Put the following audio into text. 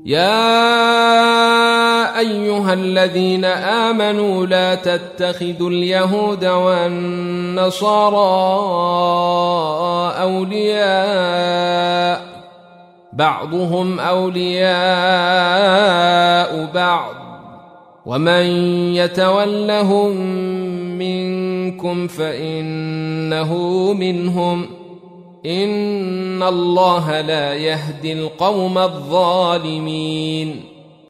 يا أيها الذين آمنوا لا تتخذوا اليهود والنصارى أولياء بعضهم أولياء بعض ومن يتولهم منكم فإنه منهم إن الله لا يهدي القوم الظالمين